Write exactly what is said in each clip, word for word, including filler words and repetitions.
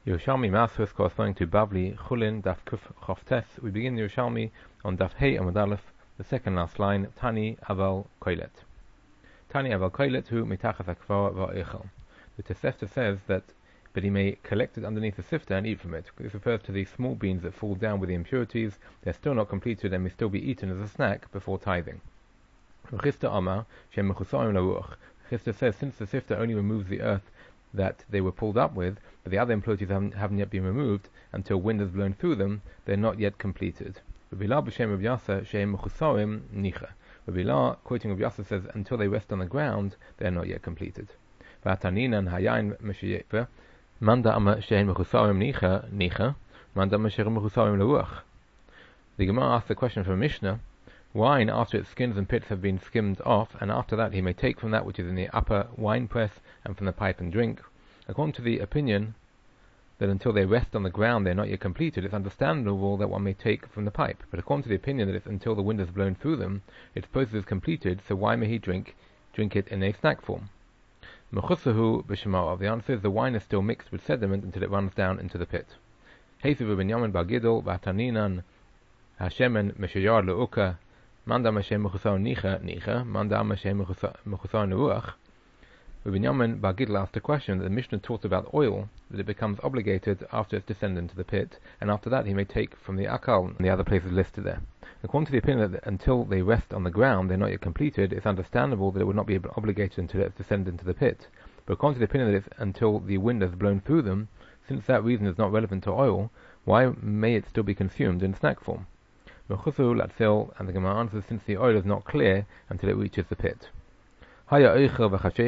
Yerushalmi Masus corresponding to Bavli Chulin Daf Kuf Choftes. We begin the Yerushalmi on Daf Hey Amud Aleph, the second last line. Tani Aval Koilet. Tani Aval Koilet Hu Mitachas Akvar Va'echel. The Tosefta says that, but he may collect it underneath the sifter and eat from it. This refers to these small beans that fall down with the impurities. They're still not completed and may still be eaten as a snack before tithing. Chisda Amar Shem Mechusarim Laruach. Chisda says since the sifter only removes the earth that they were pulled up with, but the other impurities haven't, haven't yet been removed until wind has blown through them, they're not yet completed. Rabbi Lar b'shem Rabbi Yasa she'em mechusarim nicha. Rabbi Lar, quoting Rabbi Yasa, says until they rest on the ground, they're not yet completed. V'ataninan hayayin meshiyever manda ama she'em mechusarim nicha nicha manda ama she'em mechusarim leruach. The Gemara asks the question from Mishnah: wine, after its skins and pits have been skimmed off, and after that he may take from that which is in the upper wine press and from the pipe and drink. According to the opinion that until they rest on the ground they are not yet completed, it's understandable that one may take from the pipe. But according to the opinion that it's until the wind has blown through them, its process is completed, so why may he drink drink it in a snack form? Mechusahu b'shemarav. The answer is the wine is still mixed with sediment until it runs down into the pit. Heisu v'binyamin b'gidol v'ataninan hashemen meshayar le'uka Manda Mashem Mechusar Nicha Nicha Manda Mashem Mechusar Neruach. Rabbi Binyamin bar Gidl asked a question that the Mishnah taught about oil, that it becomes obligated after it's descended into the pit, and after that he may take from the akal and the other places listed there. According to the opinion that until they rest on the ground they're not yet completed, it's understandable that it would not be obligated until it's descended into the pit. But according to the opinion that it's until the wind has blown through them, since that reason is not relevant to oil, why may it still be consumed in snack form? And the Gemara answers, since the oil is not clear until it reaches the pit. If a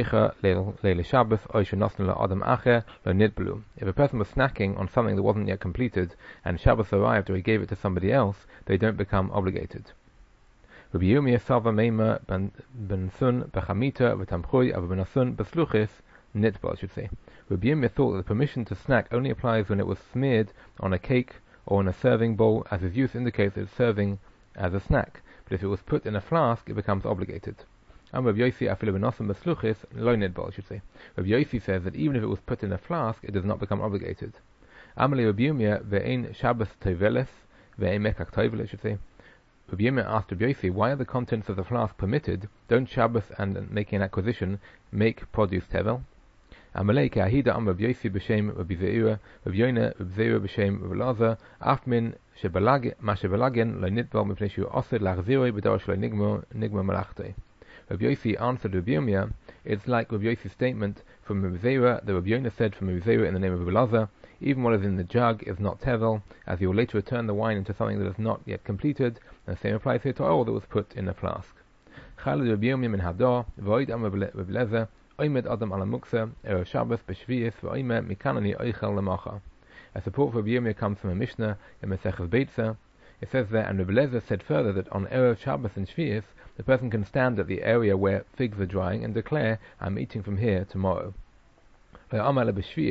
person was snacking on something that wasn't yet completed, and Shabbos arrived or he gave it to somebody else, they don't become obligated. Rabbi Yirmiyah salva meima ben sun bechamita v'tamchui ava ben sun besluchis nitbal, I should say. Rabbi Yirmiyah thought that the permission to snack only applies when it was smeared on a cake or in a serving bowl, as its use indicates that it's serving as a snack. But if it was put in a flask, it becomes obligated. And Rabbi Yossi afilu b'nosim besluchis lo nidbal, I should say. Rabbi Yossi says that even if it was put in a flask, it does not become obligated. Amali Rabbi Yirmiyah ve'ein Shabbos toveles ve'ein mekach tovel, I should say. Rabbi Yirmiyah asked Rabbi Yossi, why are the contents of the flask permitted? Don't Shabbos and making an acquisition make produce tevel? Amalei ke'ahida am Rabbi Yossi b'shem Rabbi Zeira, Rabbi Yonah Rabbi Zeira b'shem Rabbi Lazar, af min shebalag ma shebalagen lo nitbal mipnei shu osed lachziroi b'dor shelo nigma nigma malachtoi. Rabbi Yossi answered Rabbi Yirmiyah, it's like Rabbi Yossi's statement from Rabbi Zeira, that Rabbi Yonah said from Rabbi Zeira in the name of Rabbi Lazar, even what is in the jug is not tevel, as he will later return the wine into something that is not yet completed, and the same applies here to oil that was put in a flask. Chalad Rabbi Yirmiyah min hadar, v'oid am Rabbi Lezer, Oymed Adam ala Muksa, Erev Shabbos b'Shvius, v'Oymed mikanani Oichel lemacha. A support for Rabbi Yirmiyah comes from a Mishnah in Maseches Beitza. It says there, and Rabbi Lezer said further that on Erev Shabbos and Shvius, the person can stand at the area where figs are drying and declare, I'm eating from here tomorrow. They only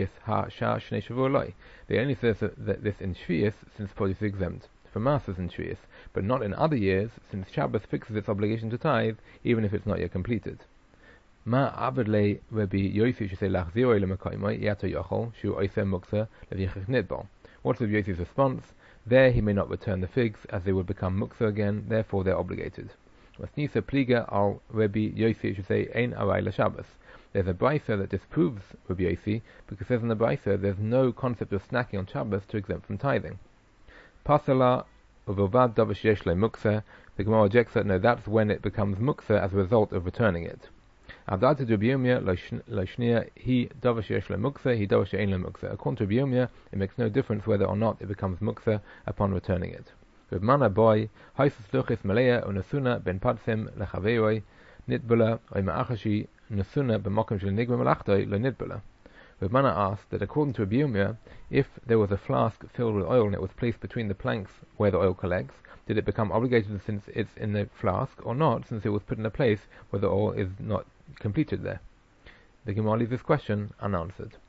says that this in Shvius, since produce is exempt from Masas in Shvius, but not in other years, since Shabbos fixes its obligation to tithe, even if it's not yet completed. Ma abedle Rabbi Yossi should say lachziroi lemakaimai yato yochol shu oisem muksa levichich nidbal. What's Rabbi Yossi's response? There he may not return the figs, as they would become muksa again, therefore they're obligated. Masnisa pliga al Rabbi Yossi should say ein arai l'Shabbos. There's a brisa that disproves Rabbi Yossi, because it says in the brisa there's no concept of snacking on Shabbos to exempt from tithing. Pasala uvilvad davar sheyesh le muksa. The Gemara objects that no, that's when it becomes muksa as a result of returning it. According to Rabbi Yirmiyah, he davar sheyesh le muksa, he davar she'ein le muksa. According to Rabbi Yirmiyah, it makes no difference whether or not it becomes muksa upon returning it. Rabbi Mana boy, haisus luchis malaya unasuna ben padsim lechaveiroi nitbula oy ma'achashi nasuna b'mokim shel nigma malachtoi lo nitbula. Rabbi Mana asked that according to Rabbi Yirmiyah, if there was a flask filled with oil and it was placed between the planks where the oil collects, did it become obligated since it's in the flask, or not, since it was put in a place where the oil is not completed there? The Gemara leaves this question unanswered.